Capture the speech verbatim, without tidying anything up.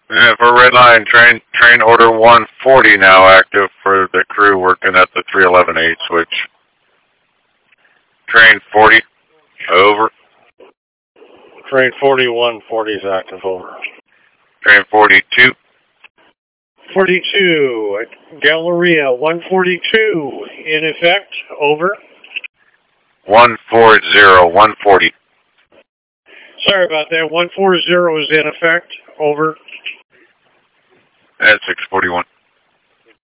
Yeah, for Red Line, train train order one forty now active for the crew working at the three eleven eight switch. Train forty, over. Train forty, one forty is active, over. Train forty-two. forty-two, Galleria, one forty-two, in effect, over. one forty, one forty. Sorry about that, one forty is in effect, over. At six forty-one.